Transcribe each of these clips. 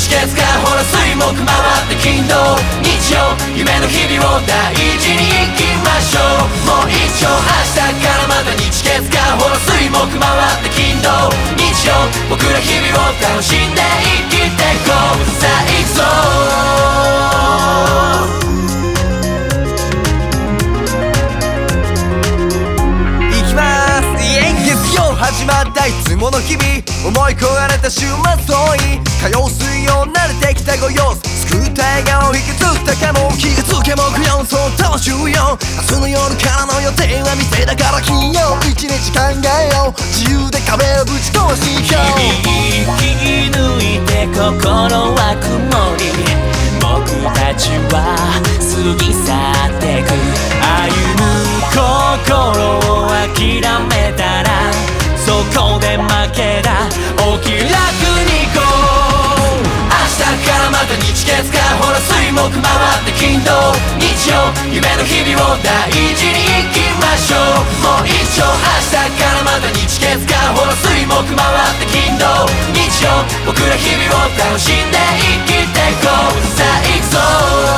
月火ほら水木回って金土日曜夢の日々を大事に生きましょう。もう一丁明日からまた日月火ほら水木回って金土日曜僕ら日々を楽しんで生きてこう。さあ行くぞ始まったいつもの日々思い焦がれた週末遠い火曜水曜慣れてきたご様子救った笑顔引きずったかも気がつけもくよそうと週4明日の夜からの予定は店だから金曜一日考えよう自由で壁をぶち壊していこう。 引き抜いて心は曇り僕たちは過ぎ去ってく歩む心を諦めたらそこで負けだお気楽に行こう。明日からまた日月火ほら水木回って金土日曜夢の日々を大事に生きましょう。もう一丁明日からまた日月火ほら水木回って金土日曜僕ら日々を楽しんで生きてこう。さあ行くぞ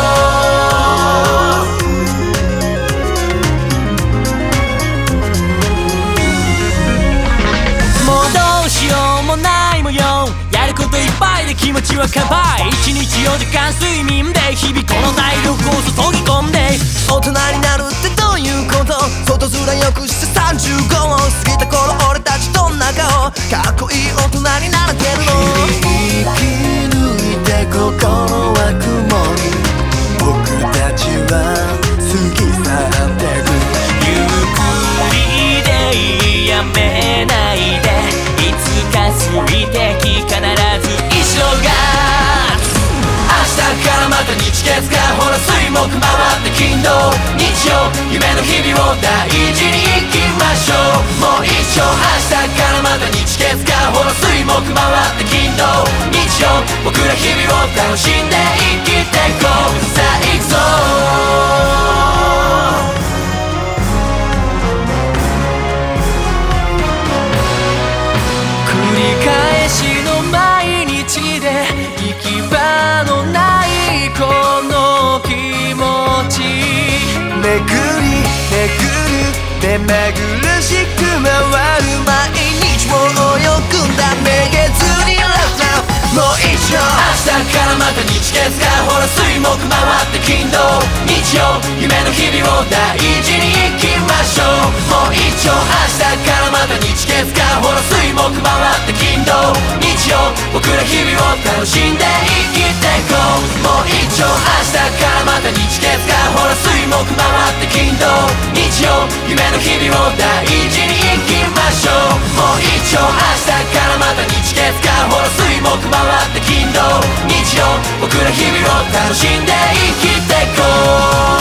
やることいっぱいで気持ちは乾杯1日4時間睡眠で日々この体力を注ぎ込んで大人になるってどういうこと。外面よくして35を過ぎた頃俺たちどんな顔かっこいい大人になれてるの。引き抜いて心は曇り僕たちは過ぎ去ってくゆっくりでいいやめないでいつか過ぎてき必ず一生が明日からまた日月火ほら水木回って金土日曜夢の日々を大事に生きましょう。もう一丁明日からまた日月火ほら水木回って金土日曜僕ら日々を楽しんで生きてこう。さあ行くぞ繰り返しの毎日で行き場のないこの気持ちめぐりめぐる目まぐるしく回る毎日を泳ぐんだめげずにラブもう一丁明日からまた日月火ほら水木回って金土日曜夢の日々を大事に生きましょう。もう一丁明日からまた日月火ほら水木回って金土日曜僕ら日々を楽しんで生きてこう。もう一丁明日からまた日月火ほら水木回って金土日曜夢の日々を大事に生きましょう。もう一丁明日からまた日月火ほら水木回って金土日曜僕ら日々を楽しんで生きてこう。